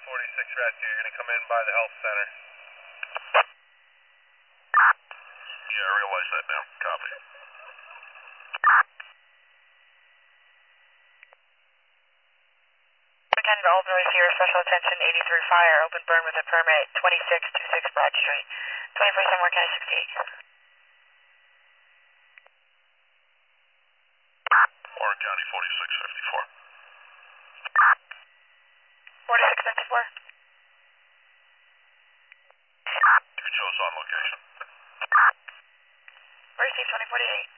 46 Rescue, you're going to come in by the health center. Yeah, I realize that now. Copy. Lieutenant Aldroy here, special attention 83 fire, open burn with a permit, 2626 Broad Street, 24/7 Work County 68. Warren County 4654. 4654. If it shows on location. Receive 2048.